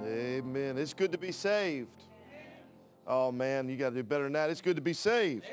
Amen. It's good to be saved. Oh, man, you got to do better than that. It's good to be saved.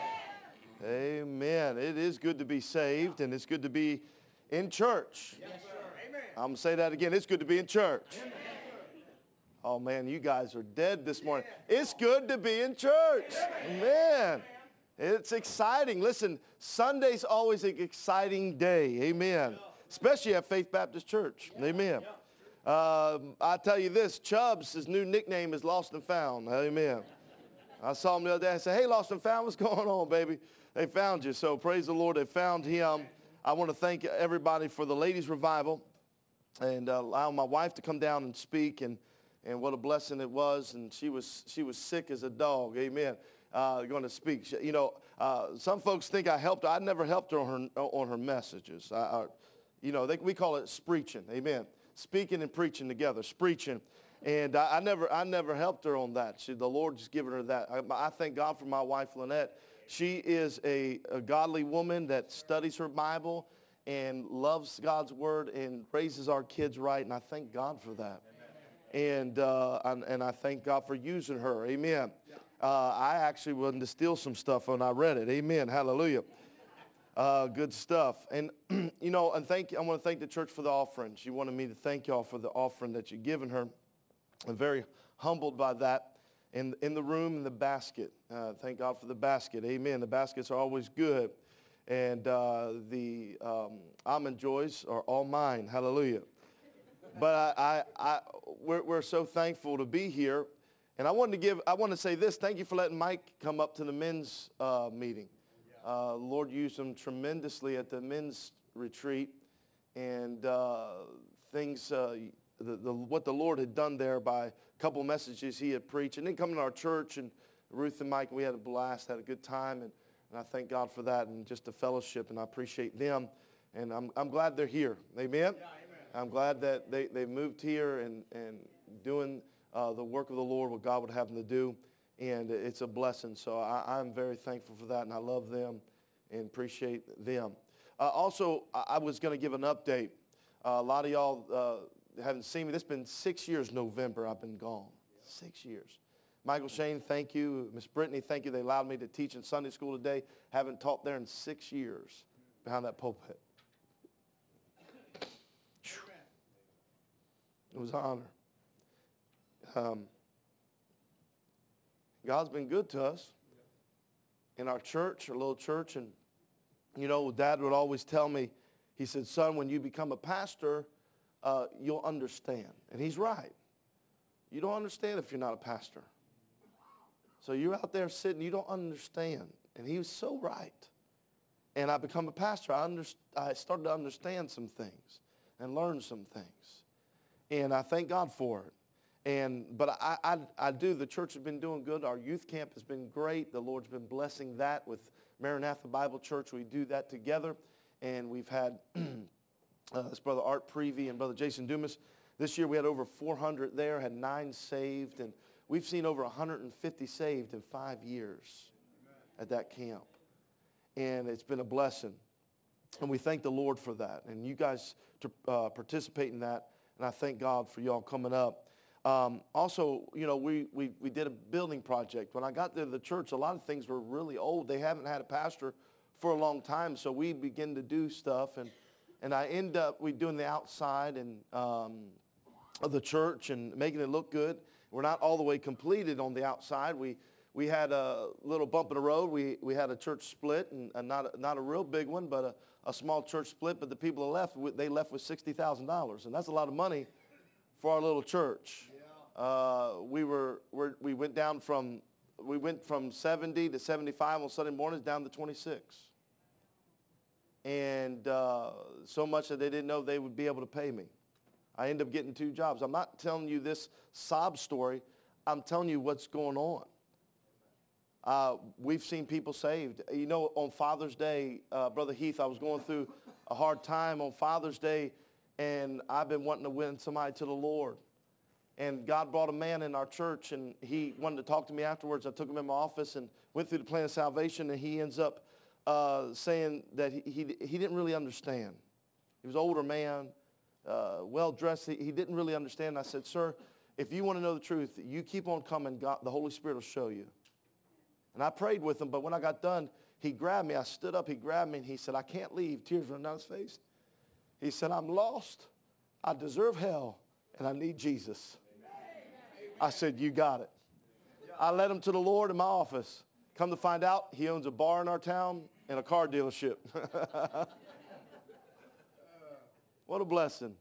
Amen. It is good to be saved, and it's good to be in church. Yes, sir. Amen. I'm going to say that again. It's good to be in church. Oh, man, you guys are dead this morning. It's good to be in church. Amen. It's exciting. Listen, Sunday's always an exciting day. Amen. Especially at Faith Baptist Church. Amen. I tell you this, Chubbs, his new nickname is Lost and Found. Amen. I saw him the other day. I said, hey, Lost and Found, what's going on, baby? They found you. So praise the Lord, they found him. I want to thank everybody for the ladies' revival and allow my wife to come down and speak. And what a blessing it was. And she was sick as a dog. Amen. Going to speak. You know, some folks think I helped her. I never helped her on her messages. We call it spreaching. Amen. Speaking and preaching together, spreaching. And I never helped her on that. The Lord just given her that. I thank God for my wife, Lynette. She is a godly woman that studies her Bible and loves God's word and raises our kids right. And I thank God for that. And I thank God for using her. Amen. I actually wanted to steal some stuff when I read it. Amen. Hallelujah. Good stuff. And, I want to thank the church for the offering. She wanted me to thank y'all for the offering that you've given her. I'm very humbled by that. In the room, in the basket. Thank God for the basket. Amen. The baskets are always good. And the almond joys are all mine. Hallelujah. But we're so thankful to be here. And I want to say this. Thank you for letting Mike come up to the men's meeting. Lord used him tremendously at the men's retreat, and things, what the Lord had done there by a couple messages he had preached, and then coming to our church, and Ruth and Mike, we had a blast, had a good time, and I thank God for that, and just the fellowship, and I appreciate them, and I'm glad they're here. Amen? Yeah, amen. I'm glad that they moved here and doing the work of the Lord, what God would have them to do. And it's a blessing. So I'm very thankful for that, and I love them and appreciate them. Also, I was going to give an update. A lot of y'all haven't seen me. It's been 6 years November I've been gone. 6 years. Michael Shane, thank you. Miss Brittany, thank you. They allowed me to teach in Sunday school today. Haven't taught there in 6 years behind that pulpit. It was an honor. God's been good to us in our church, our little church. And, Dad would always tell me, he said, son, when you become a pastor, you'll understand. And he's right. You don't understand if you're not a pastor. So you're out there sitting, you don't understand. And he was so right. And I become a pastor. I started to understand some things and learn some things. And I thank God for it. But I do. The church has been doing good. Our youth camp has been great. The Lord's been blessing that with Maranatha Bible Church. We do that together. And we've had this Brother Art Prevey and Brother Jason Dumas. This year we had over 400 there, had 9 saved. And we've seen over 150 saved in 5 years at that camp. And it's been a blessing. And we thank the Lord for that. And you guys to participate in that. And I thank God for y'all coming up. Also, we did a building project. When I got to the church, a lot of things were really old. They haven't had a pastor for a long time, so we begin to do stuff. And I end up doing the outside of the church and making it look good. We're not all the way completed on the outside. We had a little bump in the road. We had a church split, and not a real big one, but a small church split. But the people who left, they left with $60,000, and that's a lot of money for our little church. We went from 70 to 75 on Sunday mornings down to 26. And so much that they didn't know they would be able to pay me. I ended up getting 2 jobs. I'm not telling you this sob story. I'm telling you what's going on. We've seen people saved. On Father's Day, Brother Heath, I was going through a hard time on Father's Day, and I've been wanting to win somebody to the Lord. And God brought a man in our church, and he wanted to talk to me afterwards. I took him in my office and went through the plan of salvation, and he ends up saying that he didn't really understand. He was an older man, well-dressed. He didn't really understand. I said, sir, if you want to know the truth, you keep on coming, God, the Holy Spirit will show you. And I prayed with him, but when I got done, he grabbed me. I stood up, he grabbed me, and he said, I can't leave. Tears running down his face. He said, I'm lost. I deserve hell, and I need Jesus. I said, you got it. I led him to the Lord in my office. Come to find out, he owns a bar in our town and a car dealership. What a blessing.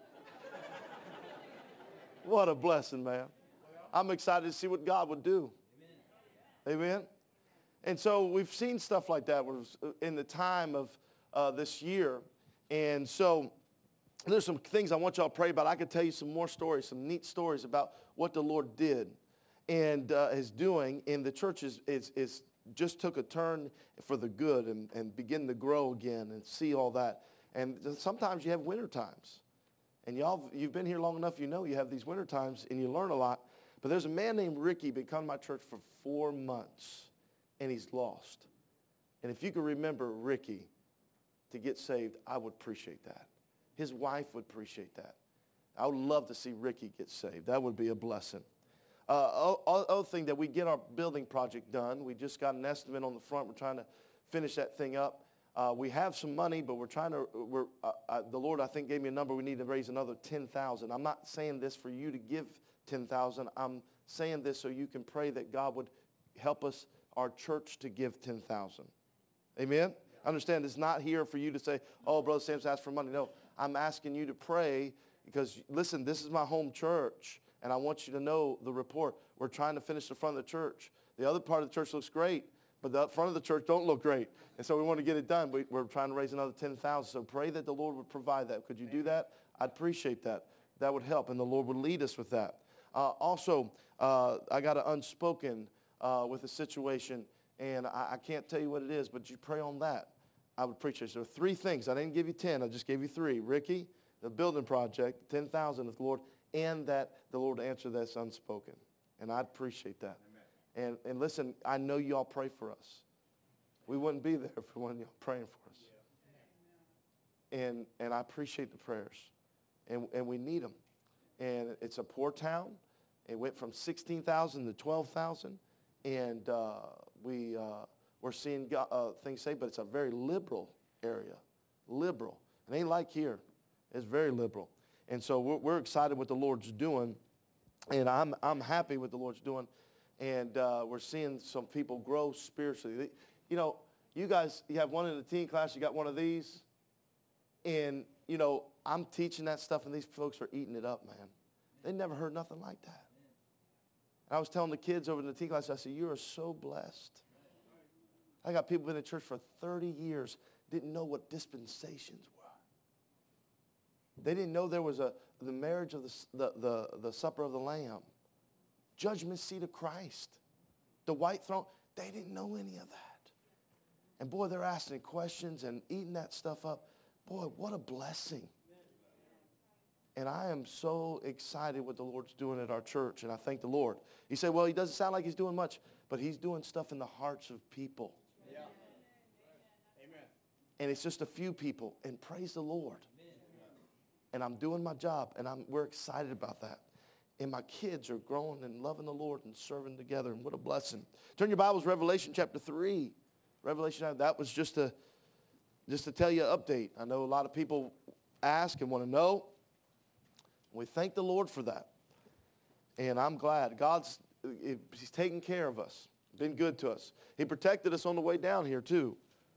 What a blessing, man. I'm excited to see what God would do. Amen. And so we've seen stuff like that in the time of this year. And so there's some things I want y'all to pray about. I could tell you some more stories, some neat stories about what the Lord did and is doing. And the church is just took a turn for the good and begin to grow again and see all that. And sometimes you have winter times. And you've been here long enough, you know you have these winter times and you learn a lot. But there's a man named Ricky been coming to my church for 4 months, and he's lost. And if you could remember Ricky to get saved, I would appreciate that. His wife would appreciate that. I would love to see Ricky get saved. That would be a blessing. Other thing that we get our building project done. We just got an estimate on the front. We're trying to finish that thing up. We have some money, but the Lord, I think, gave me a number. We need to raise another $10,000. I'm not saying this for you to give $10,000. I'm saying this so you can pray that God would help us, our church, to give $10,000. Amen? Understand, it's not here for you to say, oh, Brother Samson asked for money. No, I'm asking you to pray because, listen, this is my home church, and I want you to know the report. We're trying to finish the front of the church. The other part of the church looks great, but the front of the church don't look great. And so we want to get it done. We're trying to raise another $10,000. So pray that the Lord would provide that. Could you do that? I'd appreciate that. That would help, and the Lord would lead us with that. Also, I got an unspoken with a situation, and I can't tell you what it is, but you pray on that. I would appreciate it. So 3 things. I didn't give you 10. I just gave you 3. Ricky, the building project, 10,000 of the Lord, and that the Lord answer that's unspoken. And I'd appreciate that. And listen, I know y'all pray for us. We wouldn't be there if we weren't y'all praying for us. And I appreciate the prayers. And we need them. And it's a poor town. It went from 16,000 to 12,000. And we're seeing things saved, but it's a very liberal area. Liberal. It ain't like here. It's very liberal. And so we're excited what the Lord's doing. And I'm happy what the Lord's doing. And we're seeing some people grow spiritually. You know, you guys, you have one in the teen class, you got one of these. And, you know, I'm teaching that stuff, and these folks are eating it up, man. They never heard nothing like that. And I was telling the kids over in the teen class, I said, you are so blessed. I got people in the church for 30 years, didn't know what dispensations were. They didn't know there was the marriage of the supper of the Lamb. Judgment seat of Christ. The white throne. They didn't know any of that. And boy, they're asking questions and eating that stuff up. Boy, what a blessing. And I am so excited what the Lord's doing at our church, and I thank the Lord. You say, well, he doesn't sound like he's doing much, but he's doing stuff in the hearts of people. Yeah. Amen. And it's just a few people, and praise the Lord. Amen. And I'm doing my job, and we're excited about that. And my kids are growing and loving the Lord and serving together, and what a blessing. Turn your Bibles, Revelation chapter 3. Revelation, that was just to tell you an update. I know a lot of people ask and want to know. We thank the Lord for that. And I'm glad. He's taking care of us. Been good to us. He protected us on the way down here too.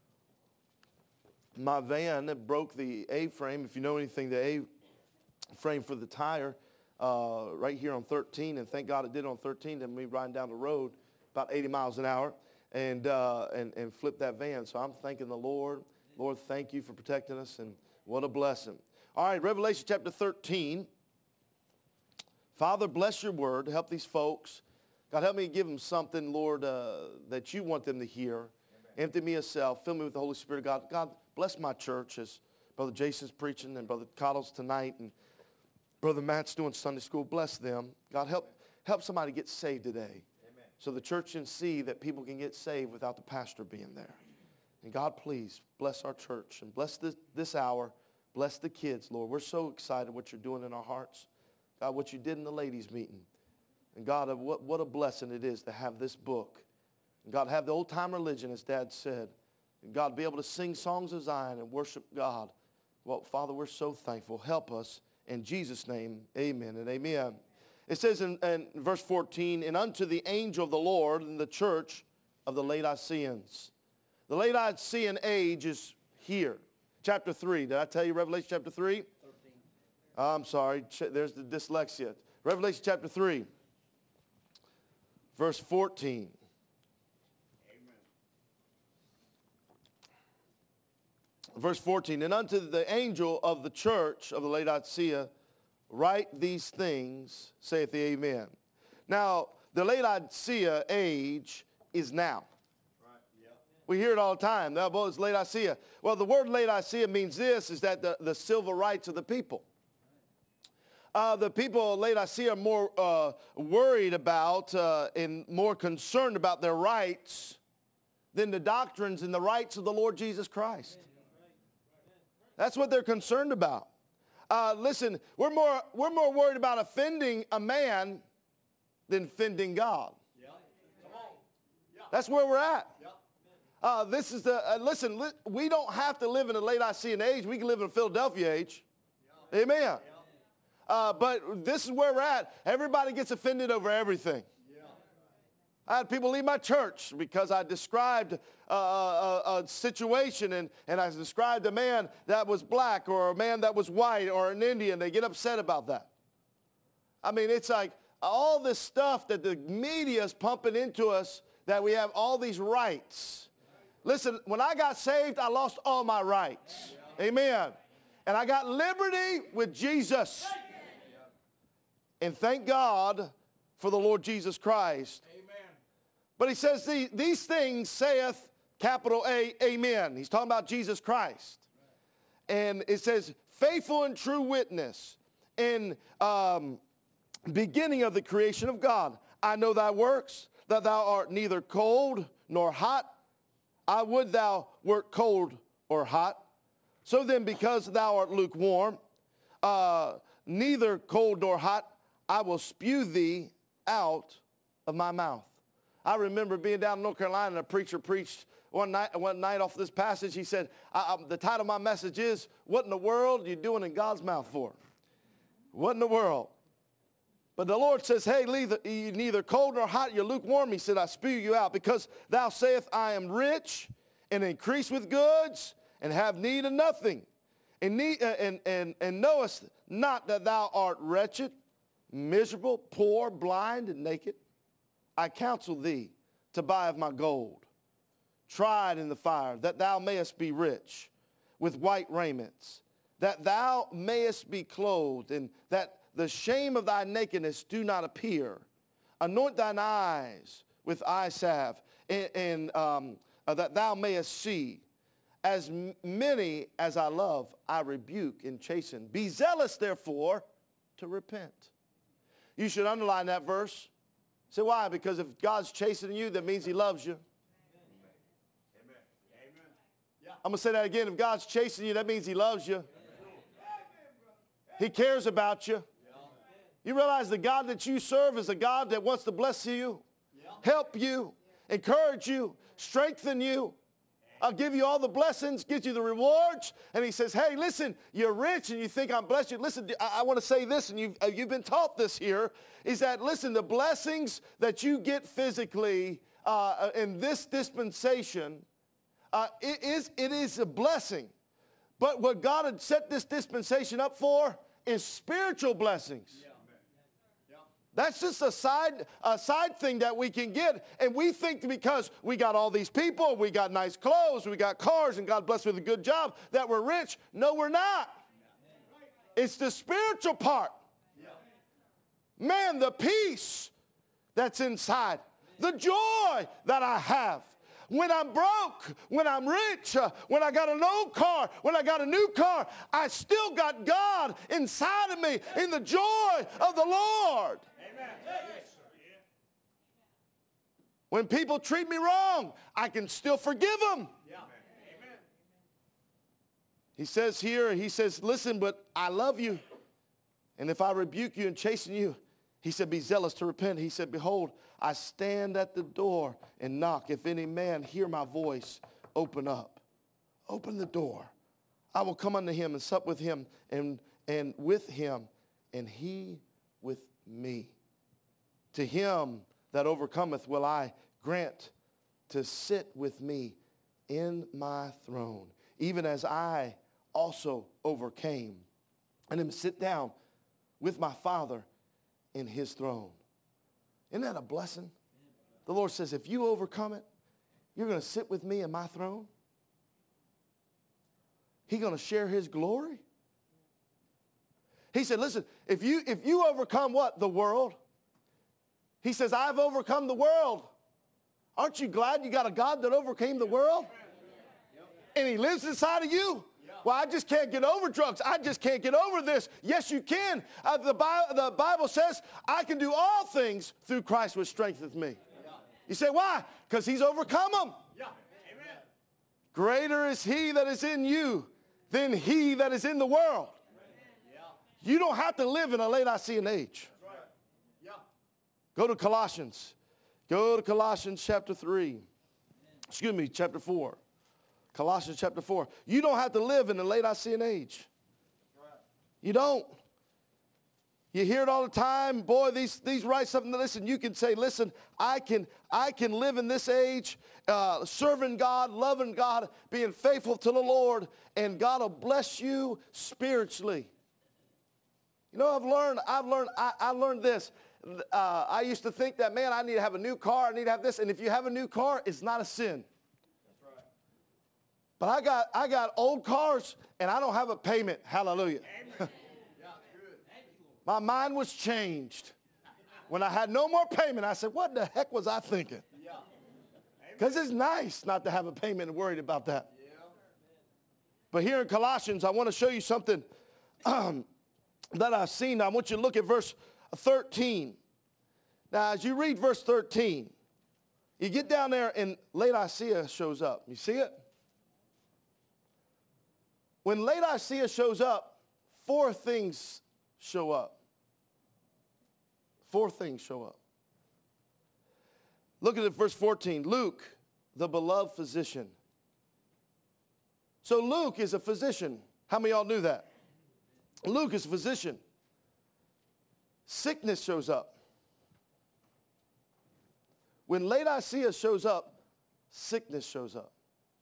My van that broke the A-frame, if you know anything, the A-frame for the tire right here on 13, and thank God it did on 13, then me riding down the road about 80 miles an hour and flipped that van. So I'm thanking the Lord. Lord, thank you for protecting us, and what a blessing. All right, Revelation chapter 13. Father, bless your word. Help these folks. God, help me give them something, Lord, that you want them to hear. Amen. Empty me of self. Fill me with the Holy Spirit. God, bless my church as Brother Jason's preaching and Brother Cottle's tonight and Brother Matt's doing Sunday school. Bless them. God, help somebody get saved today. Amen. So the church can see that people can get saved without the pastor being there. And God, please bless our church and bless this hour. Bless the kids, Lord. We're so excited what you're doing in our hearts. God, what you did in the ladies' meeting. And God, what a blessing it is to have this book. And God, have the old-time religion, as Dad said. And God, be able to sing songs of Zion and worship God. Well, Father, we're so thankful. Help us. In Jesus' name, amen and amen. It says in verse 14, and unto the angel of the Lord in the church of the Laodiceans. The Laodicean age is here. Chapter 3. Did I tell you Revelation chapter 3? 13. I'm sorry. There's the dyslexia. Revelation chapter 3. Verse 14. Amen. Verse 14. And unto the angel of the church of the Laodicea, write these things, saith the Amen. Now, the Laodicea age is now. Right. Yep. We hear it all the time. Well, it's Laodicea. Well, the word Laodicea means this, is that the civil rights of the people. The people of Laodicea are more worried about and more concerned about their rights than the doctrines and the rights of the Lord Jesus Christ. That's what they're concerned about. Listen, we're more worried about offending a man than offending God. Yeah. Come on. Yeah. That's where we're at. Yeah. This is listen, we don't have to live in a Laodicean age. We can live in a Philadelphia age. Yeah. Amen. Yeah. But this is where we're at. Everybody gets offended over everything. Yeah. I had people leave my church because I described a situation and I described a man that was black or a man that was white or an Indian. They get upset about that. I mean, it's like all this stuff that the media is pumping into us, that we have all these rights. Listen, when I got saved, I lost all my rights. Amen. And I got liberty with Jesus. And thank God for the Lord Jesus Christ. Amen. But he says, these things saith, capital A, amen. He's talking about Jesus Christ. And it says, faithful and true witness in beginning of the creation of God. I know thy works, that thou art neither cold nor hot. I would thou wert cold or hot. So then, because thou art lukewarm, neither cold nor hot, I will spew thee out of my mouth. I remember being down in North Carolina and a preacher preached one night off this passage. He said, the title of my message is, what in the world are you doing in God's mouth for? What in the world? But the Lord says, hey, neither cold nor hot, you're lukewarm. He said, I spew you out, because thou sayest, I am rich and increase with goods and have need of nothing. And knowest not that thou art wretched, miserable, poor, blind, and naked? I counsel thee to buy of my gold, tried in the fire, that thou mayest be rich, with white raiments, that thou mayest be clothed, and that the shame of thy nakedness do not appear. Anoint thine eyes with eye salve, and that thou mayest see. As many as I love, I rebuke and chasten. Be zealous, therefore, to repent. You should underline that verse. Say, why? Because if God's chastening you, that means he loves you. Amen. Amen. Yeah. I'm going to say that again. If God's chastening you, that means he loves you. He cares about you. You realize the God that you serve is a God that wants to bless you, help you, encourage you, strengthen you. I'll give you all the blessings, give you the rewards. And he says, hey, listen, you're rich and you think I'm blessed you. Listen, I want to say this, and you've been taught this here, is that, listen, the blessings that you get physically in this dispensation, it is a blessing. But what God had set this dispensation up for is spiritual blessings. Yeah. That's just a side thing that we can get. And we think because we got all these people, we got nice clothes, we got cars, and God bless with a good job, that we're rich. No, we're not. It's the spiritual part. Man, the peace that's inside, the joy that I have. When I'm broke, when I'm rich, when I got an old car, when I got a new car, I still got God inside of me in the joy of the Lord. Amen. When people treat me wrong, I can still forgive them. Yeah. Amen. He says here, he says, listen, but I love you. And if I rebuke you and chasten you, he said, be zealous to repent. He said, behold, I stand at the door and knock. If any man hear my voice, open up. Open the door. I will come unto him and sup with him and with him, and he with me. To him that overcometh will I grant to sit with me in my throne, even as I also overcame, and am sit down with my Father in his throne. Isn't that a blessing? The Lord says, if you overcome it, you're going to sit with me in my throne. He's going to share his glory. He said, listen, if you overcome what? The world. He says, I've overcome the world. Aren't you glad you got a God that overcame the world? And he lives inside of you? Well, I just can't get over drugs. I just can't get over this. Yes, you can. The Bible says, I can do all things through Christ which strengtheneth me. You say, why? Because he's overcome them. Greater is he that is in you than he that is in the world. You don't have to live in a Laodicean age. Go to Colossians. Go to Colossians chapter 3. Excuse me, chapter 4. Colossians chapter 4. You don't have to live in the Laodicean age. You don't. You hear it all the time. Boy, these write something. Listen, you can say, listen, I can live in this age, serving God, loving God, being faithful to the Lord, and God will bless you spiritually. You know, I learned this. I used to think that, man, I need to have a new car. I need to have this. And if you have a new car, it's not a sin. That's right. But I got old cars, and I don't have a payment. Hallelujah. My mind was changed. When I had no more payment, I said, what the heck was I thinking? Because it's nice not to have a payment and worried about that. But here in Colossians, I want to show you something that I've seen. I want you to look at verse 13. Now, as you read verse 13, you get down there and Laodicea shows up. You see it? When Laodicea shows up, 4 things show up. 4 things show up. Look at it, verse 14. Luke, the beloved physician. So Luke is a physician. How many of y'all knew that? Luke is a physician. Sickness shows up. When Laodicea shows up, sickness shows up.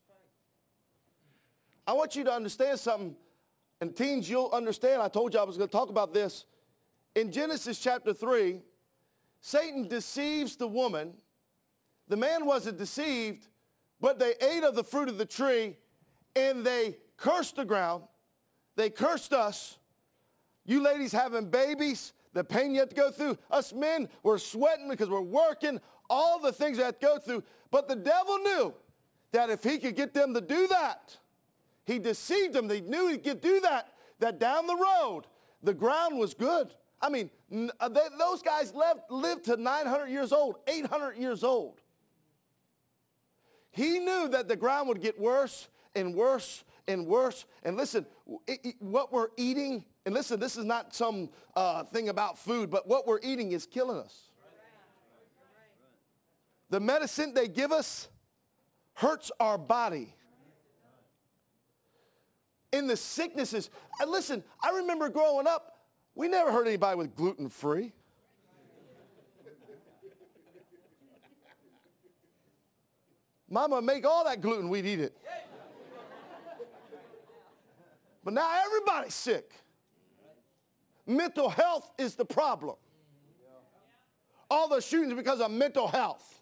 I want you to understand something, and teens, you'll understand. I told you I was going to talk about this. In Genesis chapter 3, Satan deceives the woman. The man wasn't deceived, but they ate of the fruit of the tree, and they cursed the ground. They cursed us. You ladies having babies, the pain you have to go through. Us men, we're sweating because we're working, all the things we have to go through. But the devil knew that if he could get them to do that, he deceived them. They knew he could do that, that down the road, the ground was good. I mean, those guys lived to 900 years old, 800 years old. He knew that the ground would get worse and worse and worse. And listen, what we're eating, and listen, this is not some thing about food, but what we're eating is killing us. The medicine they give us hurts our body. In the sicknesses, and listen, I remember growing up, we never heard anybody with gluten-free. Mama make all that gluten, we'd eat it. But now everybody's sick. Mental health is the problem. All the shootings because of mental health.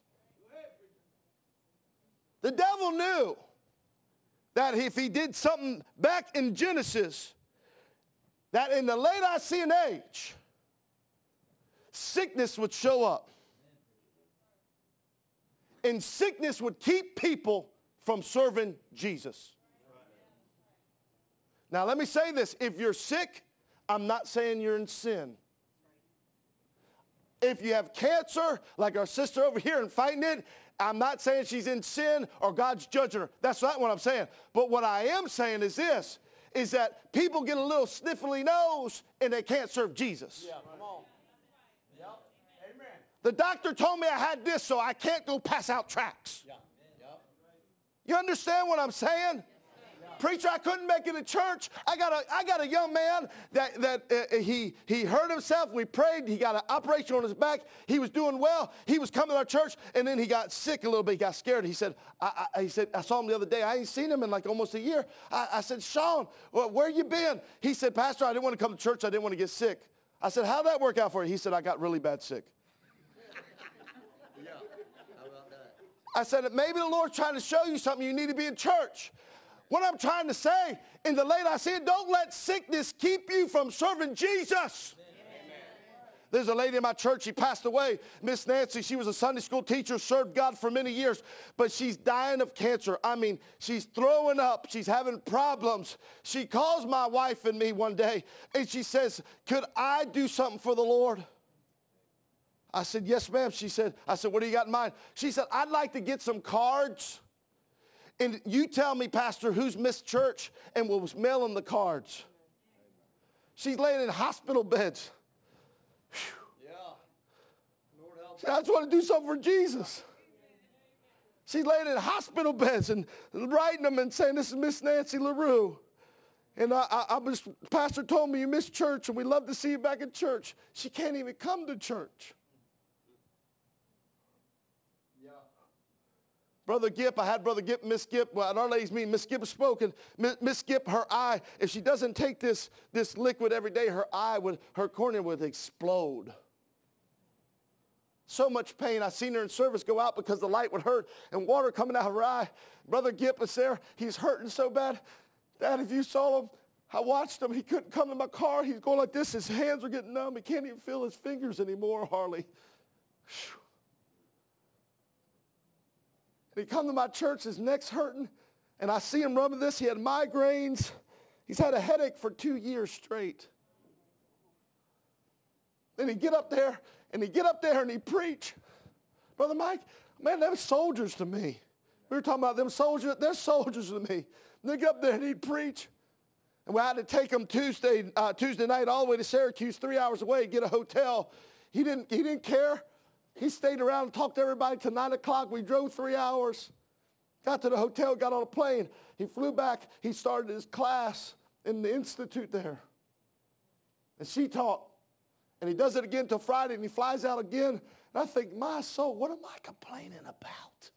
The devil knew that if he did something back in Genesis, that in the Laodicean age, sickness would show up. And sickness would keep people from serving Jesus. Now let me say this, if you're sick, I'm not saying you're in sin. If you have cancer, like our sister over here and fighting it, I'm not saying she's in sin or God's judging her. That's not what I'm saying. But what I am saying is this, is that people get a little sniffly nose and they can't serve Jesus. Yeah, come on. Yep. Amen. The doctor told me I had this, so I can't go pass out tracts. Yeah. Yep. You understand what I'm saying? Preacher, I couldn't make it to church. I got a young man that he hurt himself. We prayed. He got an operation on his back. He was doing well. He was coming to our church, and then he got sick a little bit. He got scared. He said, I saw him the other day. I ain't seen him in like almost a year. I said, Sean, where you been? He said, Pastor, I didn't want to come to church. I didn't want to get sick. I said, how'd that work out for you? He said, I got really bad sick. Yeah. How about that? I said, maybe the Lord's trying to show you something. You need to be in church. What I'm trying to say, in the late I see it, don't let sickness keep you from serving Jesus. Amen. There's a lady in my church, she passed away, Miss Nancy. She was a Sunday school teacher, served God for many years, but she's dying of cancer. I mean, she's throwing up. She's having problems. She calls my wife and me one day, and she says, could I do something for the Lord? I said, yes, ma'am. I said, what do you got in mind? She said, I'd like to get some cards. And you tell me, Pastor, who's missed church, and we'll mail them the cards. She's laying in hospital beds. Whew. Yeah. Lord help. I just want to do something for Jesus. She's laying in hospital beds and writing them and saying, this is Miss Nancy LaRue. And Pastor told me you missed church, and we'd love to see you back in church. She can't even come to church. Brother Gipp, I had Brother Gipp, Miss Gipp, well, at Our Lady's meeting, Miss Gipp spoke, and Miss Gipp, her eye, if she doesn't take this liquid every day, her cornea would explode. So much pain. I seen her in service go out because the light would hurt and water coming out of her eye. Brother Gipp is there. He's hurting so bad. Dad, if you saw him, I watched him. He couldn't come to my car. He's going like this. His hands are getting numb. He can't even feel his fingers anymore, Harley. Whew. And he come to my church, his neck's hurting, and I see him rubbing this. He had migraines. He's had a headache for 2 years straight. Then he'd get up there, and he'd preach. Brother Mike, man, them soldiers to me. We were talking about them soldiers. They're soldiers to me. And they'd get up there, and he'd preach. And we had to take him Tuesday night all the way to Syracuse, 3 hours away, get a hotel. He didn't care. He stayed around and talked to everybody till 9 o'clock. We drove 3 hours, got to the hotel, got on a plane. He flew back. He started his class in the institute there. And she taught. And he does it again till Friday, and he flies out again. And I think, my soul, what am I complaining about?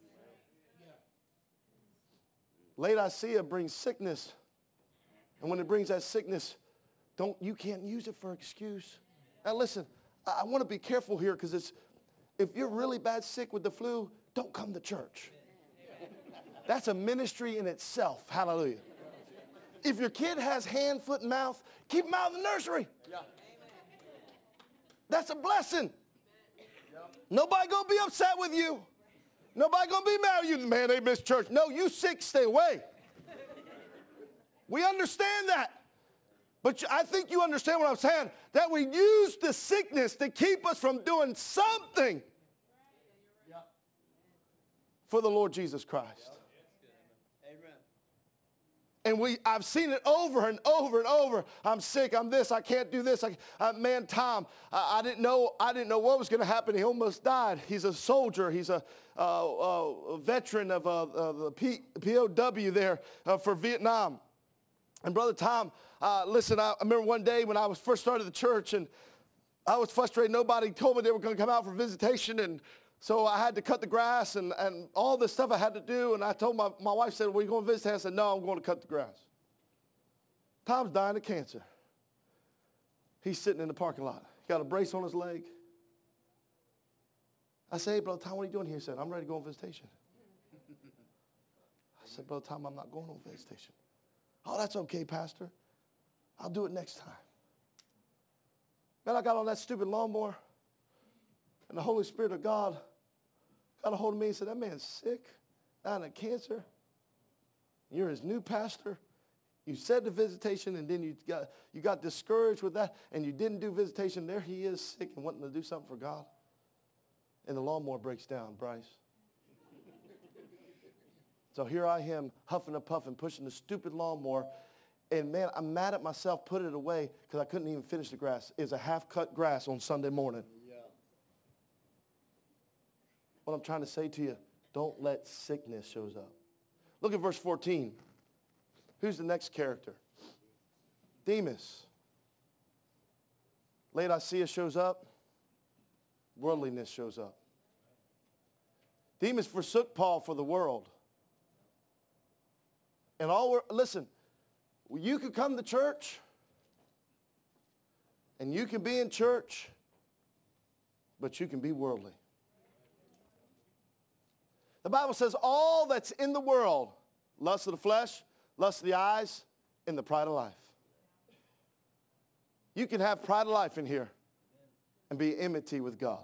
Laodicea brings sickness. And when it brings that sickness, you can't use it for excuse. Now listen, I want to be careful here because if you're really bad sick with the flu, don't come to church. That's a ministry in itself. Hallelujah. If your kid has hand, foot, and mouth, keep them out in the nursery. Yeah. That's a blessing. Nobody going to be upset with you. Nobody going to be mad at you. Man, they missed church. No, you sick, stay away. We understand that. But I think you understand what I'm saying, that we use the sickness to keep us from doing something for the Lord Jesus Christ. Amen. And I've seen it over and over and over. I'm sick. I'm this. I can't do this. Man, Tom, I didn't know what was going to happen. He almost died. He's a soldier. He's a veteran of the POW there for Vietnam. And Brother Tom, listen, I remember one day when I was first started the church, and I was frustrated. Nobody told me they were going to come out for visitation, and so I had to cut the grass and all this stuff I had to do. And I told my wife, said, well, you going to visit? I said, no, I'm going to cut the grass. Tom's dying of cancer. He's sitting in the parking lot. He got a brace on his leg. I said, hey, Brother Tom, what are you doing here? He said, I'm ready to go on visitation. I said, Brother Tom, I'm not going on visitation. Oh, that's okay, Pastor. I'll do it next time. Man, I got on that stupid lawnmower, and the Holy Spirit of God got a hold of me and said, that man's sick, dying of cancer. You're his new pastor. You said the visitation, and then you got discouraged with that, and you didn't do visitation. There he is, sick and wanting to do something for God. And the lawnmower breaks down, Bryce. So here I am, huffing and puffing, pushing the stupid lawnmower, And man, I'm mad at myself, put it away because I couldn't even finish the grass. It's a half-cut grass on Sunday morning. Yeah. What I'm trying to say to you, don't let sickness shows up. Look at verse 14. Who's the next character? Demas. Laodicea shows up. Worldliness shows up. Demas forsook Paul for the world. And listen, you could come to church and you can be in church, but you can be worldly. The Bible says all that's in the world, lust of the flesh, lust of the eyes, and the pride of life. You can have pride of life in here and be enmity with God.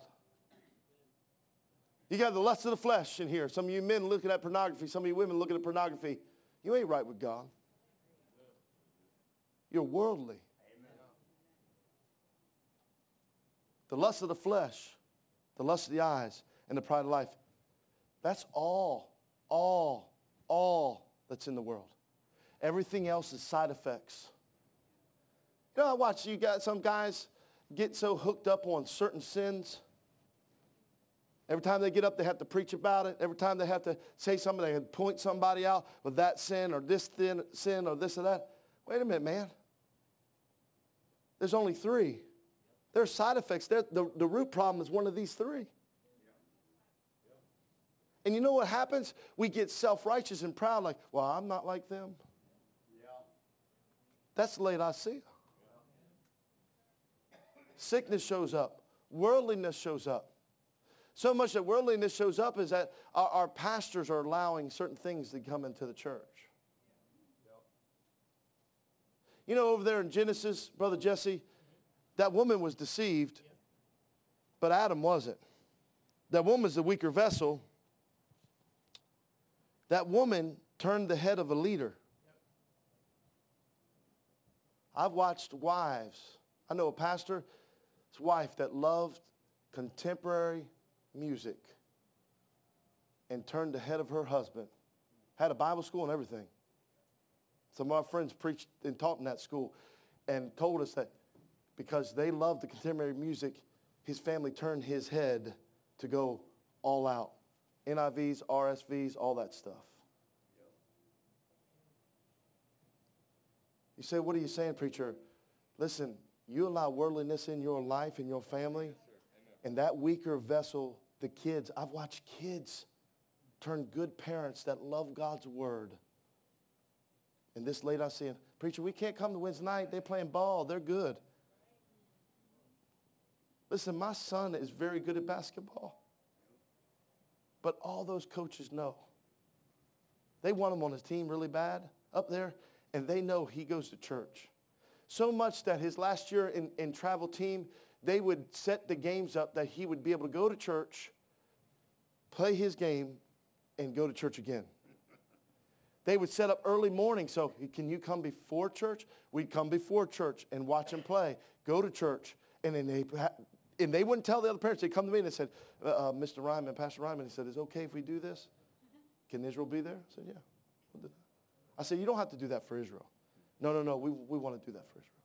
You got the lust of the flesh in here. Some of you men looking at pornography. Some of you women looking at pornography. You ain't right with God. You're worldly. The lust of the flesh, the lust of the eyes, and the pride of life. That's all that's in the world. Everything else is side effects. You know, I watch some guys get so hooked up on certain sins. Every time they get up, they have to preach about it. Every time they have to say something, they point somebody out with that sin or this sin or this or that. Wait a minute, man. There's only three. There's side effects. The root problem is one of these three. And you know what happens? We get self-righteous and proud like, well, I'm not like them. That's Laodicea. Sickness shows up. Worldliness shows up. So much that worldliness shows up is that our pastors are allowing certain things to come into the church. You know, over there in Genesis, Brother Jesse, that woman was deceived, but Adam wasn't. That woman's the weaker vessel. That woman turned the head of a leader. I've watched wives. I know a pastor's wife that loved contemporary music and turned the head of her husband. Had a Bible school and everything. Some of our friends preached and taught in that school and told us that because they loved the contemporary music, his family turned his head to go all out. NIVs, RSVs, all that stuff. You say, what are you saying, preacher? Listen, you allow worldliness in your life, in your family, and that weaker vessel, the kids. I've watched kids turn good parents that love God's word. And this late I see, preacher, we can't come to Wednesday night. They're playing ball. They're good. Listen, my son is very good at basketball. But all those coaches know. They want him on his team really bad up there, and they know he goes to church. So much that his last year in travel team, they would set the games up that he would be able to go to church, play his game, and go to church again. They would set up early morning, so can you come before church? We'd come before church and watch him play, go to church, and then they wouldn't tell the other parents. They'd come to me and they said, Mr. Ryman, Pastor Ryman, he said, is it okay if we do this? Can Israel be there? I said, yeah, we'll do that. I said, you don't have to do that for Israel. No, we want to do that for Israel.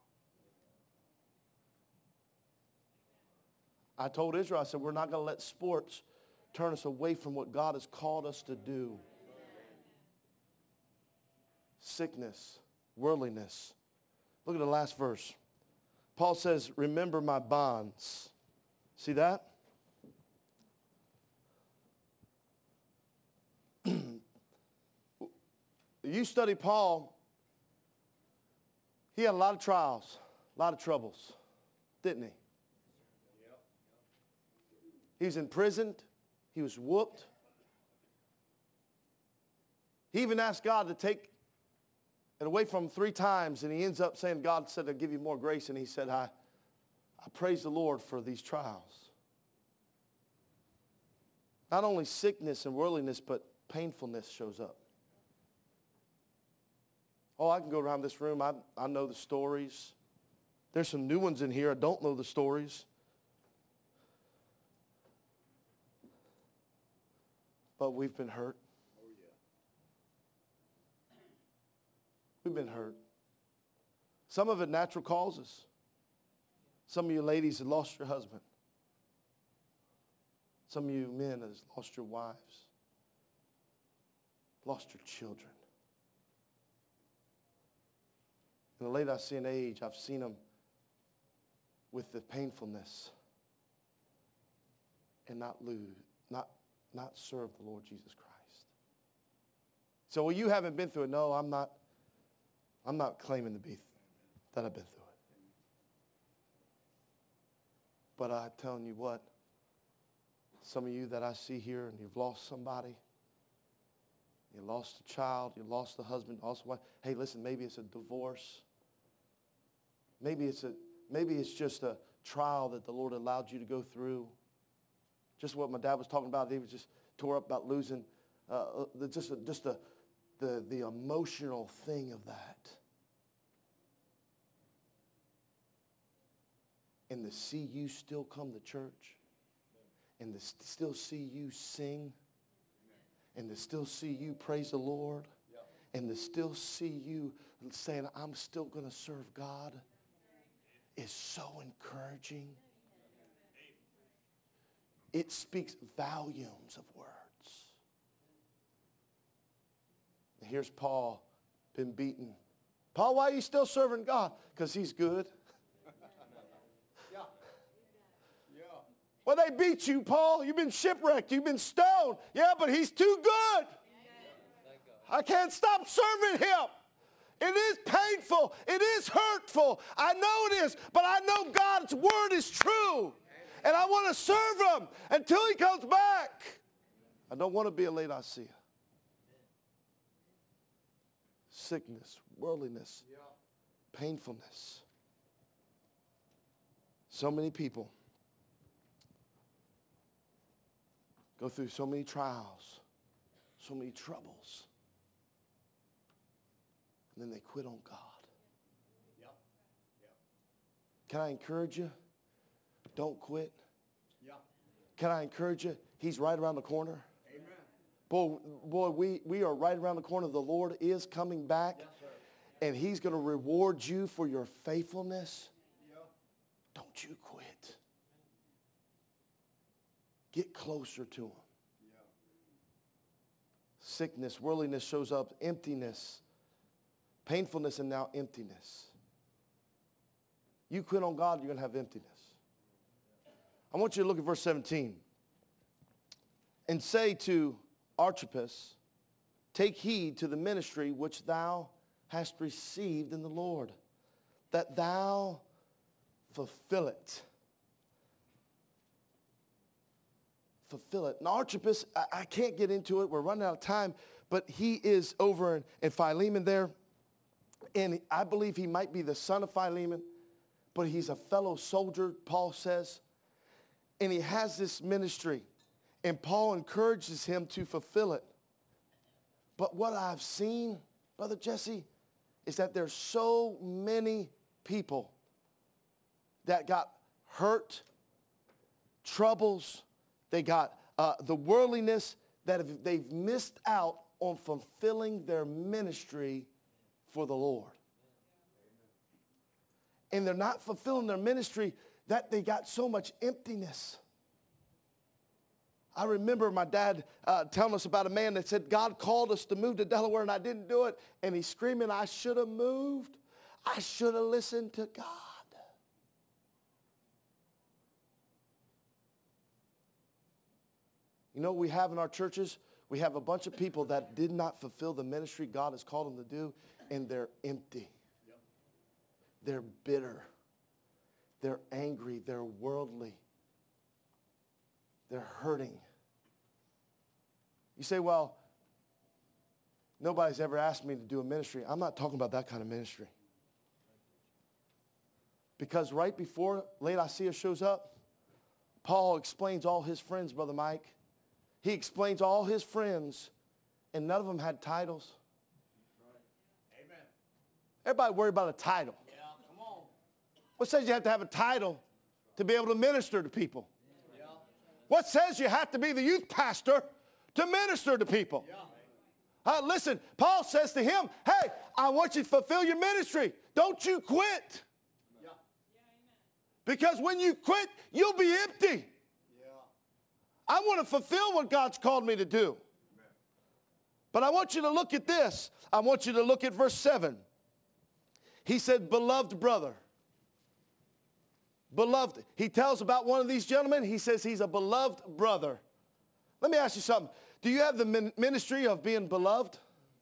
I told Israel, I said, we're not going to let sports turn us away from what God has called us to do. Sickness, worldliness. Look at the last verse. Paul says, remember my bonds. See that? You study Paul, he had a lot of trials, a lot of troubles, didn't he? He was imprisoned. He was whooped. He even asked God to take it away from him 3 times, and he ends up saying, God said, I'll give you more grace. And he said, I praise the Lord for these trials. Not only sickness and worldliness, but painfulness shows up. Oh, I can go around this room. I know the stories. There's some new ones in here. I don't know the stories. But we've been hurt. We've been hurt. Some of it natural causes. Some of you ladies have lost your husband. Some of you men have lost your wives, lost your children. In the late Laodicean age, I've seen them with the painfulness and not serve the Lord Jesus Christ. So, well, you haven't been through it. No, I'm not claiming to be that I've been through it. But I'm telling you what, some of you that I see here and you've lost somebody, you lost a child, you lost a husband, lost a wife. Hey, listen, maybe it's a divorce. Maybe it's just a trial that the Lord allowed you to go through. Just what my dad was talking about. He was just tore up about losing the emotional thing of that. And to see you still come to church, and to still see you sing, and to still see you praise the Lord, and to still see you saying, I'm still going to serve God, is so encouraging. It speaks volumes of words. And here's Paul, been beaten. Paul, why are you still serving God? Because he's good. Well, they beat you, Paul. You've been shipwrecked. You've been stoned. Yeah, but he's too good. I can't stop serving him. It is painful. It is hurtful. I know it is, but I know God's word is true. And I want to serve him until he comes back. I don't want to be a Laodicea. Sickness, worldliness, painfulness. So many people go through so many trials, so many troubles, and then they quit on God. Can I encourage you? Don't quit. Can I encourage you? He's right around the corner. Amen. Boy, we are right around the corner. The Lord is coming back, and he's going to reward you for your faithfulness. Don't you quit. Get closer to him. Sickness, worldliness shows up, emptiness, painfulness, and now emptiness. You quit on God, you're going to have emptiness. I want you to look at verse 17. And say to Archippus, take heed to the ministry which thou hast received in the Lord, that thou fulfill it. Fulfill it. And Archippus, I can't get into it. We're running out of time. But he is over in Philemon there. And I believe he might be the son of Philemon. But he's a fellow soldier, Paul says. And he has this ministry. And Paul encourages him to fulfill it. But what I've seen, Brother Jesse, is that there's so many people that got hurt, troubles, they got the worldliness, that they've missed out on fulfilling their ministry for the Lord. And they're not fulfilling their ministry, that they got so much emptiness. I remember my dad telling us about a man that said, God called us to move to Delaware and I didn't do it. And he's screaming, I should have moved. I should have listened to God. You know what we have in our churches? We have a bunch of people that did not fulfill the ministry God has called them to do, and they're empty. Yep. They're bitter. They're angry. They're worldly. They're hurting. You say, well, nobody's ever asked me to do a ministry. I'm not talking about that kind of ministry. Because right before Laodicea shows up, Paul explains all his friends, Brother Mike. He explains all his friends, and none of them had titles. Right. Amen. Everybody worried about a title. Yeah, come on. What says you have to have a title to be able to minister to people? Yeah. What says you have to be the youth pastor to minister to people? Yeah. Listen, Paul says to him, hey, I want you to fulfill your ministry. Don't you quit. Yeah. Because when you quit, you'll be empty. Yeah. I want to fulfill what God's called me to do. But I want you to look at this. I want you to look at verse 7. He said, beloved brother. Beloved. He tells about one of these gentlemen. He says he's a beloved brother. Let me ask you something. Do you have the ministry of being beloved?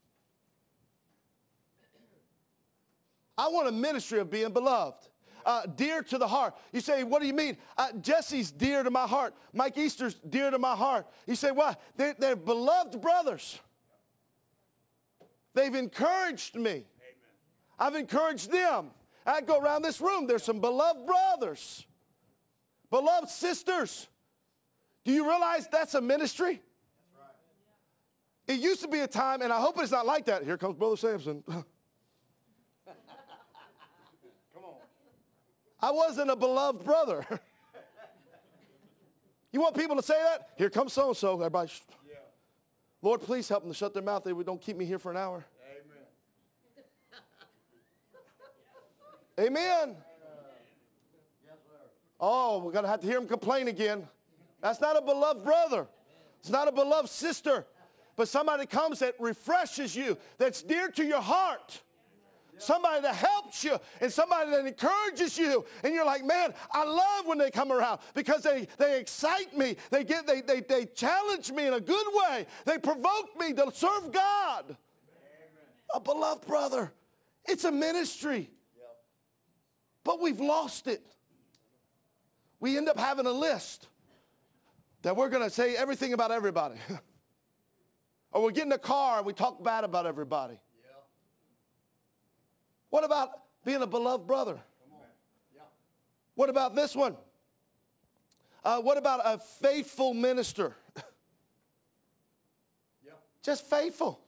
I want a ministry of being beloved. Dear to the heart. You say, what do you mean? Jesse's dear to my heart. Mike Easter's dear to my heart. You say, why? They're beloved brothers. They've encouraged me. Amen. I've encouraged them. I go around this room. There's some beloved brothers. Beloved sisters. Do you realize that's a ministry? That's right. It used to be a time, and I hope it's not like that. Here comes Brother Samson. Come on. I wasn't a beloved brother. You want people to say that? Here comes so-and-so. Everybody, shh. Yeah. Lord, please help them to shut their mouth. They don't keep me here for an hour. Amen. Amen. Yes, sir. Oh, we're going to have to hear him complain again. That's not a beloved brother. It's not a beloved sister. But somebody comes that refreshes you, that's dear to your heart. Somebody that helps you and somebody that encourages you. And you're like, man, I love when they come around because they excite me. They challenge me in a good way. They provoke me to serve God. Amen. A beloved brother. It's a ministry. Yep. But we've lost it. We end up having a list that we're going to say everything about everybody. Or we get in a car and we talk bad about everybody. Yeah. What about being a beloved brother? Come on. Yeah. What about this one? What about a faithful minister? Yeah. Just faithful.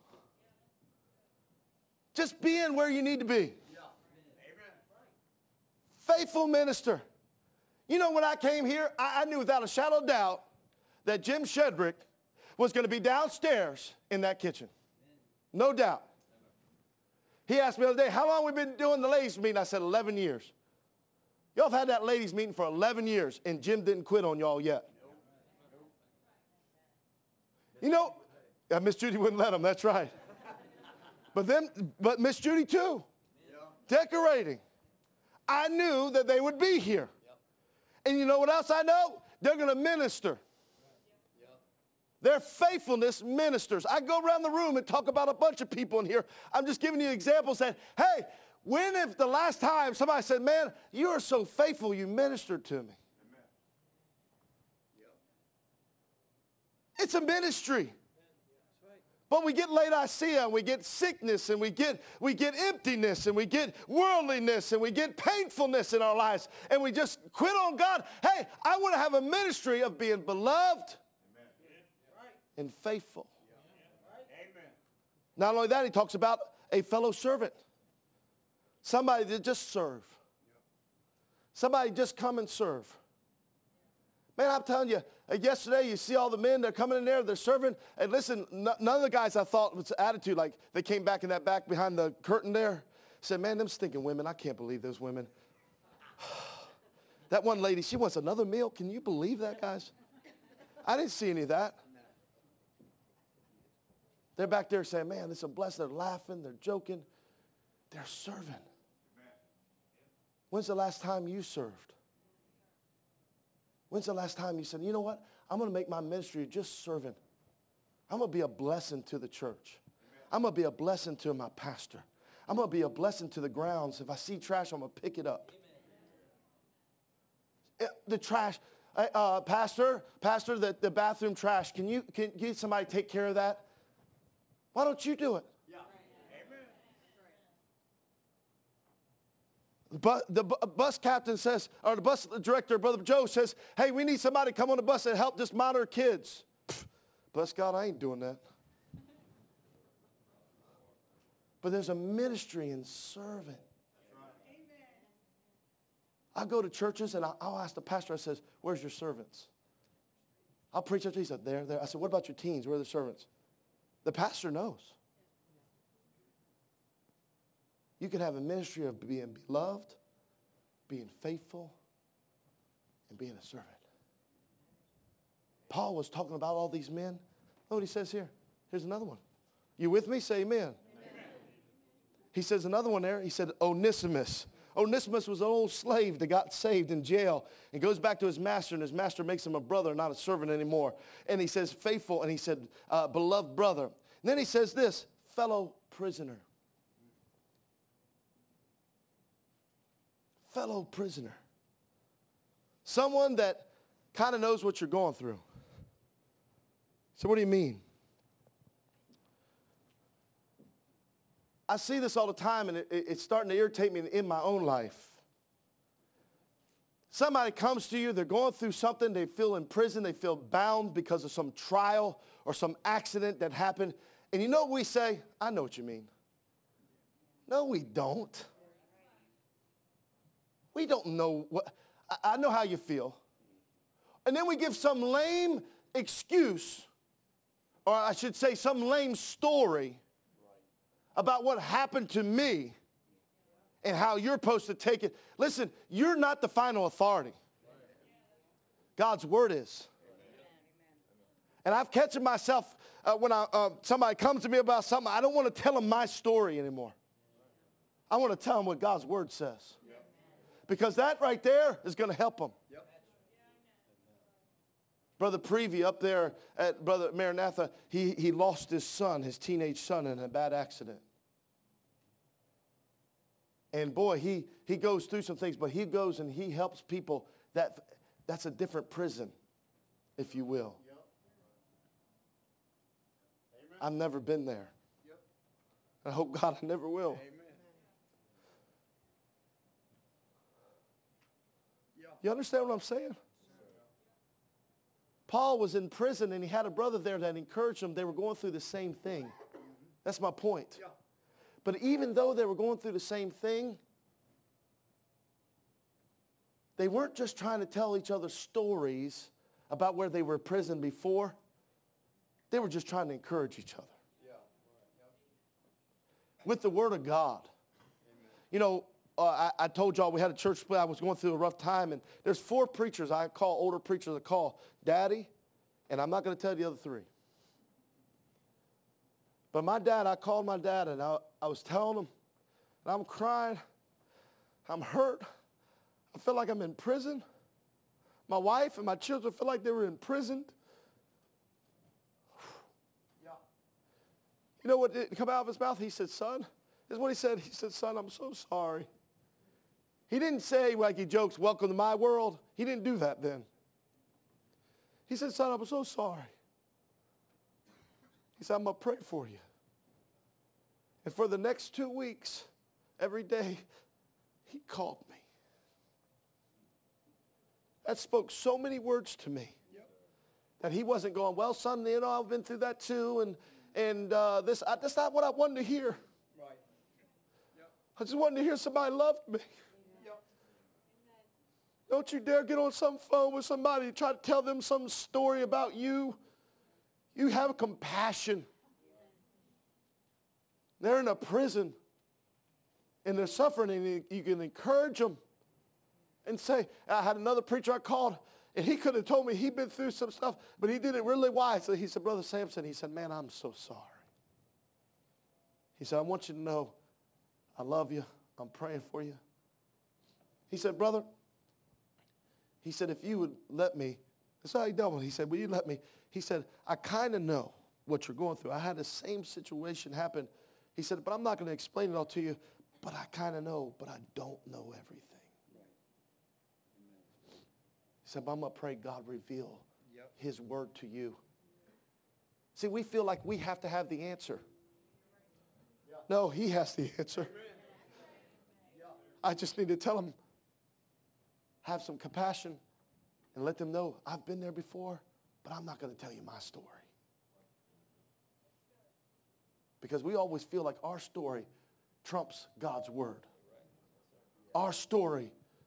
Just being where you need to be. Yeah. Amen. Faithful minister. You know, when I came here, I knew without a shadow of doubt that Jim Shedrick was going to be downstairs in that kitchen. No doubt. He asked me the other day, how long have we been doing the ladies meeting? I said, 11 years. Y'all have had that ladies meeting for 11 years, and Jim didn't quit on y'all yet. You know, Miss Judy wouldn't let him, that's right. But Miss Judy too, decorating. I knew that they would be here. And you know what else I know? They're going to minister. Their faithfulness ministers. I go around the room and talk about a bunch of people in here. I'm just giving you examples that, hey, when if the last time somebody said, man, you are so faithful, you ministered to me. Amen. It's a ministry. But we get Laodicea, and we get sickness, and we get emptiness, and we get worldliness, and we get painfulness in our lives, and we just quit on God. Hey, I want to have a ministry of being beloved and faithful. Amen. Not only that, he talks about a fellow servant. Somebody that just serve. Somebody just come and serve. Man, I'm telling you, yesterday you see all the men, they're coming in there, they're serving. And listen, none of the guys I thought was attitude, like they came back in that back behind the curtain there. Said, man, them stinking women, I can't believe those women. That one lady, she wants another meal. Can you believe that, guys? I didn't see any of that. They're back there saying, man, this is a blessing. They're laughing, they're joking, they're serving. When's the last time you served? When's the last time you said, you know what? I'm going to make my ministry just serving. I'm going to be a blessing to the church. I'm going to be a blessing to my pastor. I'm going to be a blessing to the grounds. If I see trash, I'm going to pick it up. The trash, pastor, the bathroom trash, can you somebody take care of that? Why don't you do it? Yeah. Amen. The bus captain says, or the bus director, Brother Joe says, hey, we need somebody to come on the bus and help just monitor kids. Bless God, I ain't doing that. But there's a ministry in serving. I go to churches and I'll ask the pastor, I says, where's your servants? I'll preach at. He said, there. I said, what about your teens? Where are the servants? The pastor knows. You can have a ministry of being beloved, being faithful, and being a servant. Paul was talking about all these men. Look what he says here. Here's another one. You with me? Say amen. Amen. He says another one there. He said Onesimus. Onesimus was an old slave that got saved in jail and goes back to his master, and his master makes him a brother, not a servant anymore. And he says faithful, and he said beloved brother. And then he says this, fellow prisoner. Fellow prisoner. Someone that kind of knows what you're going through. So what do you mean? I see this all the time, and it's starting to irritate me in my own life. Somebody comes to you, they're going through something, they feel in prison, they feel bound because of some trial or some accident that happened. And you know what we say? I know what you mean. No, we don't. We don't know what, I know how you feel. And then we give some lame excuse, or I should say some lame story about what happened to me and how you're supposed to take it. Listen, you're not the final authority. God's word is. And I've catching myself when somebody comes to me about something, I don't want to tell them my story anymore. I want to tell them what God's word says. Because that right there is going to help them. Brother Prevey up there at Brother Maranatha, he lost his son, his teenage son, in a bad accident. And boy, he goes through some things, but he goes and he helps people. That's a different prison, if you will. Amen. I've never been there. Yep. I hope God I never will. Amen. You understand what I'm saying? Paul was in prison and he had a brother there that encouraged him. They were going through the same thing. That's my point. Yeah. But even though they were going through the same thing, they weren't just trying to tell each other stories about where they were in prison before. They were just trying to encourage each other. Yeah. With the word of God. Amen. You know, I told y'all we had a church split. I was going through a rough time, and there's 4 preachers I call, older preachers I call Daddy, and I'm not going to tell the other 3. But my dad, I called my dad, and I was telling him, and I'm crying, I'm hurt, I feel like I'm in prison. My wife and my children feel like they were imprisoned. Yeah. You know what come out of his mouth? He said, son, this is what he said. He said, son, I'm so sorry. He didn't say, like he jokes, welcome to my world. He didn't do that then. He said, son, I'm so sorry. He said, I'm going to pray for you. And for the next 2 weeks, every day, he called me. That spoke so many words to me. Yep. That he wasn't going, well, son, you know, I've been through that too, and that's not what I wanted to hear. Right. Yep. I just wanted to hear somebody loved me. Yep. Don't you dare get on some phone with somebody and try to tell them some story about you. You have compassion. They're in a prison and they're suffering, and you can encourage them and say, I had another preacher I called, and he could have told me he'd been through some stuff, but he did it really wisely. He said, Brother Samson, he said, man, I'm so sorry. He said, I want you to know I love you. I'm praying for you. He said, brother, he said, if you would let me, that's how he dealt with it. He said, will you let me? He said, I kind of know what you're going through. I had the same situation happen. He said, but I'm not going to explain it all to you, but I kind of know, but I don't know everything. He said, but I'm going to pray God reveal his word to you. See, we feel like we have to have the answer. No, he has the answer. I just need to tell him, have some compassion, and let them know I've been there before, but I'm not going to tell you my story. Because we always feel like our story trumps God's word. Our story.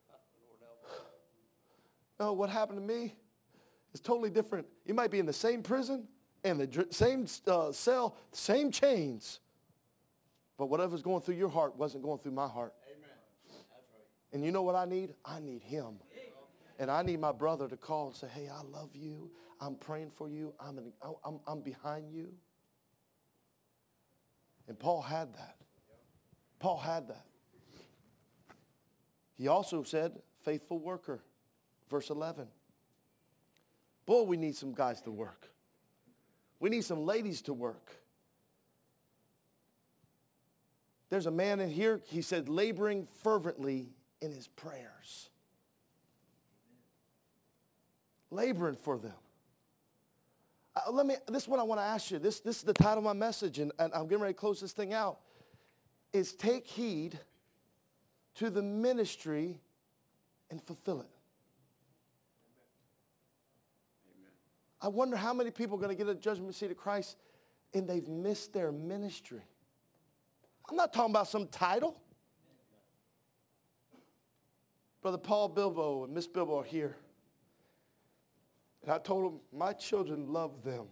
No, what happened to me is totally different. You might be in the same prison and the same cell, same chains. But whatever's going through your heart wasn't going through my heart. Amen. That's right. And you know what I need? I need him. And I need my brother to call and say, hey, I love you. I'm praying for you. I'm behind you. And Paul had that. Paul had that. He also said, faithful worker. Verse 11. Boy, we need some guys to work. We need some ladies to work. There's a man in here, he said, laboring fervently in his prayers. Laboring for them. This is what I want to ask you. This is the title of my message, and I'm getting ready to close this thing out, is take heed to the ministry and fulfill it. Amen. I wonder how many people are going to get a judgment seat of Christ and they've missed their ministry. I'm not talking about some title. Brother Paul Bilbo and Miss Bilbo are here. And I told them, my children love them.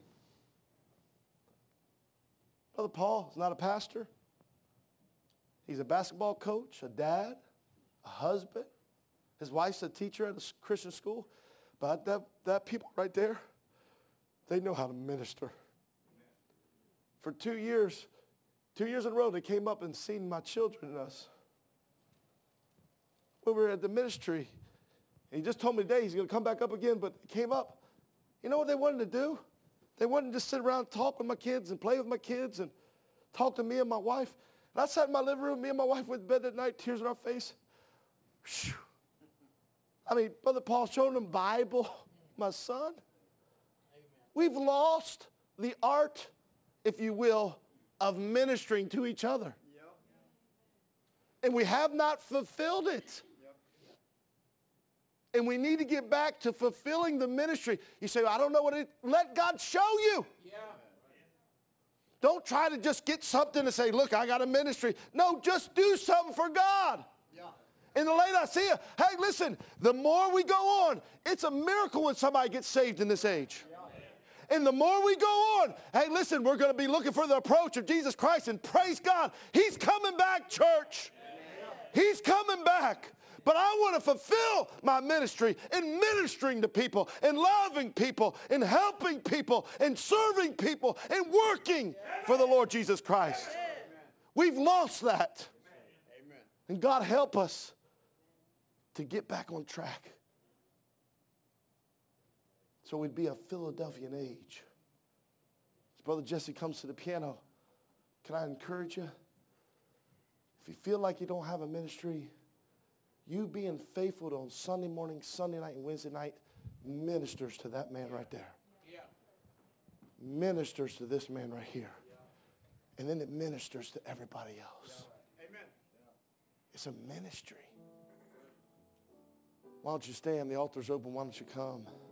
Brother Paul is not a pastor. He's a basketball coach, a dad, a husband. His wife's a teacher at a Christian school. But that people right there, they know how to minister. For 2 years in a row, they came up and seen my children and us. When we were at the ministry, and he just told me today he's going to come back up again, but he came up. You know what they wanted to do? They wanted to just sit around and talk with my kids and play with my kids and talk to me and my wife. And I sat in my living room, me and my wife went to bed that night, tears in our face. Whew. I mean, Brother Paul showing them Bible, my son. We've lost the art, if you will, of ministering to each other. Yep. And we have not fulfilled it. Yep. And we need to get back to fulfilling the ministry. You say, I don't know what it is. Let God show you. Yeah. Don't try to just get something to say, look, I got a ministry. No, just do something for God. Yeah. In the Laodicea, hey, listen, the more we go on, it's a miracle when somebody gets saved in this age. And the more we go on, hey, listen, we're going to be looking for the approach of Jesus Christ, and praise God, he's coming back, church. He's coming back. But I want to fulfill my ministry in ministering to people and loving people and helping people and serving people and working for the Lord Jesus Christ. We've lost that. Amen. And God help us to get back on track. So we'd be a Philadelphian age. As Brother Jesse comes to the piano, can I encourage you? If you feel like you don't have a ministry, you being faithful on Sunday morning, Sunday night, and Wednesday night ministers to that man right there. Yeah. Ministers to this man right here. And then it ministers to everybody else. Amen. It's a ministry. Why don't you stand? The altar's open. Why don't you come?